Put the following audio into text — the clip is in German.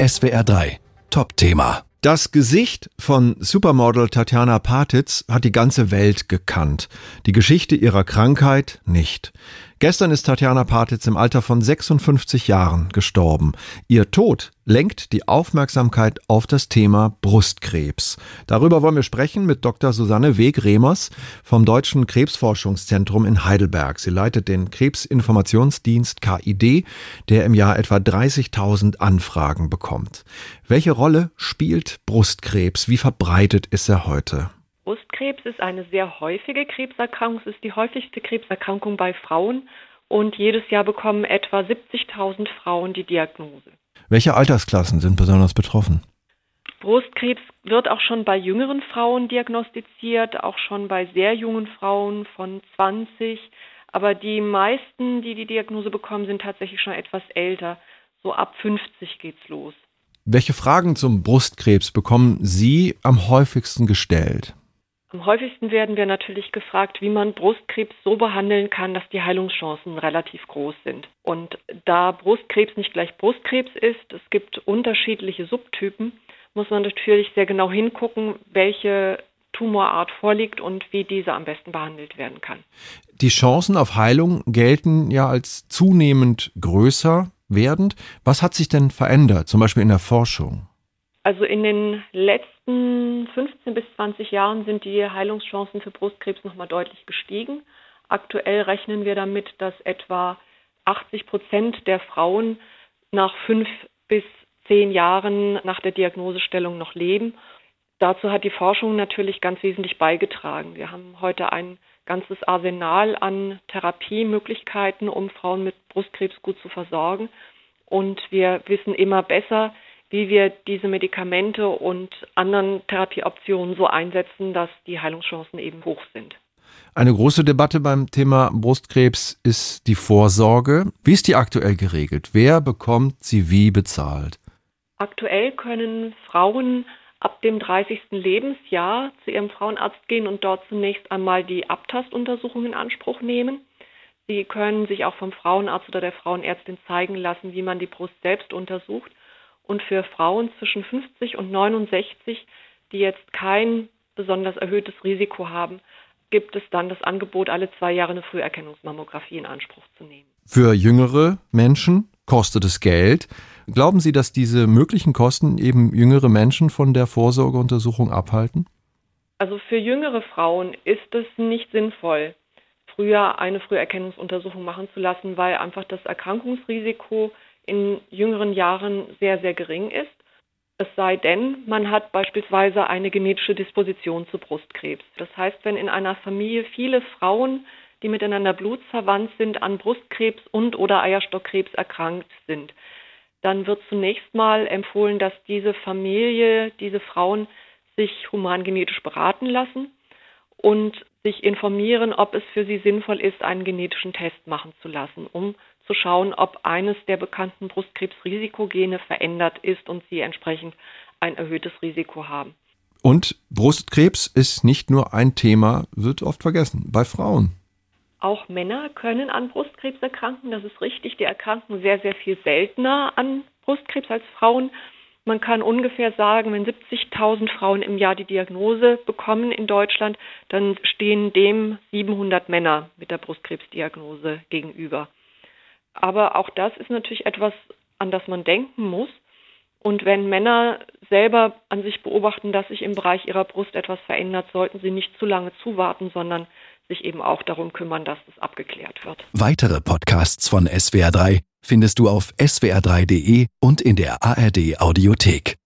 SWR 3 Top-Thema. Das Gesicht von Supermodel Tatjana Patitz hat die ganze Welt gekannt. Die Geschichte ihrer Krankheit nicht. Gestern ist Tatjana Patitz im Alter von 56 Jahren gestorben. Ihr Tod lenkt die Aufmerksamkeit auf das Thema Brustkrebs. Darüber wollen wir sprechen mit Dr. Susanne Weg-Remers vom Deutschen Krebsforschungszentrum in Heidelberg. Sie leitet den Krebsinformationsdienst KID, der im Jahr etwa 30.000 Anfragen bekommt. Welche Rolle spielt Brustkrebs? Wie verbreitet ist er heute? Brustkrebs ist eine sehr häufige Krebserkrankung. Es ist die häufigste Krebserkrankung bei Frauen und jedes Jahr bekommen etwa 70.000 Frauen die Diagnose. Welche Altersklassen sind besonders betroffen? Brustkrebs wird auch schon bei jüngeren Frauen diagnostiziert, auch schon bei sehr jungen Frauen von 20. Aber die meisten, die die Diagnose bekommen, sind tatsächlich schon etwas älter. So ab 50 geht's los. Welche Fragen zum Brustkrebs bekommen Sie am häufigsten gestellt? Am häufigsten werden wir natürlich gefragt, wie man Brustkrebs so behandeln kann, dass die Heilungschancen relativ groß sind. Und da Brustkrebs nicht gleich Brustkrebs ist, es gibt unterschiedliche Subtypen, muss man natürlich sehr genau hingucken, welche Tumorart vorliegt und wie diese am besten behandelt werden kann. Die Chancen auf Heilung gelten ja als zunehmend größer werdend. Was hat sich denn verändert, zum Beispiel in der Forschung? Also in den letzten 15 bis 20 Jahren sind die Heilungschancen für Brustkrebs nochmal deutlich gestiegen. Aktuell rechnen wir damit, dass etwa 80% der Frauen nach 5 bis 10 Jahren nach der Diagnosestellung noch leben. Dazu hat die Forschung natürlich ganz wesentlich beigetragen. Wir haben heute ein ganzes Arsenal an Therapiemöglichkeiten, um Frauen mit Brustkrebs gut zu versorgen. Und wir wissen immer besser, wie wir diese Medikamente und anderen Therapieoptionen so einsetzen, dass die Heilungschancen eben hoch sind. Eine große Debatte beim Thema Brustkrebs ist die Vorsorge. Wie ist die aktuell geregelt? Wer bekommt sie wie bezahlt? Aktuell können Frauen ab dem 30. Lebensjahr zu ihrem Frauenarzt gehen und dort zunächst einmal die Abtastuntersuchung in Anspruch nehmen. Sie können sich auch vom Frauenarzt oder der Frauenärztin zeigen lassen, wie man die Brust selbst untersucht. Und für Frauen zwischen 50 und 69, die jetzt kein besonders erhöhtes Risiko haben, gibt es dann das Angebot, alle 2 Jahre eine Früherkennungsmammographie in Anspruch zu nehmen. Für jüngere Menschen kostet es Geld. Glauben Sie, dass diese möglichen Kosten eben jüngere Menschen von der Vorsorgeuntersuchung abhalten? Also für jüngere Frauen ist es nicht sinnvoll, früher eine Früherkennungsuntersuchung machen zu lassen, weil einfach das Erkrankungsrisiko in jüngeren Jahren sehr, sehr gering ist. Es sei denn, man hat beispielsweise eine genetische Disposition zu Brustkrebs. Das heißt, wenn in einer Familie viele Frauen, die miteinander blutsverwandt sind, an Brustkrebs und oder Eierstockkrebs erkrankt sind, dann wird zunächst mal empfohlen, dass diese Familie, diese Frauen sich humangenetisch beraten lassen und sich informieren, ob es für sie sinnvoll ist, einen genetischen Test machen zu lassen, um zu schauen, ob eines der bekannten Brustkrebsrisikogene verändert ist und sie entsprechend ein erhöhtes Risiko haben. Und Brustkrebs ist nicht nur ein Thema, wird oft vergessen, bei Frauen. Auch Männer können an Brustkrebs erkranken, das ist richtig. Die erkranken sehr, sehr viel seltener an Brustkrebs als Frauen. Man kann ungefähr sagen, wenn 70.000 Frauen im Jahr die Diagnose bekommen in Deutschland, dann stehen dem 700 Männer mit der Brustkrebsdiagnose gegenüber. Aber auch das ist natürlich etwas, an das man denken muss. Und wenn Männer selber an sich beobachten, dass sich im Bereich ihrer Brust etwas verändert, sollten sie nicht zu lange zuwarten, sondern sich eben auch darum kümmern, dass das abgeklärt wird. Weitere Podcasts von SWR 3 findest du auf swr3.de und in der ARD Audiothek.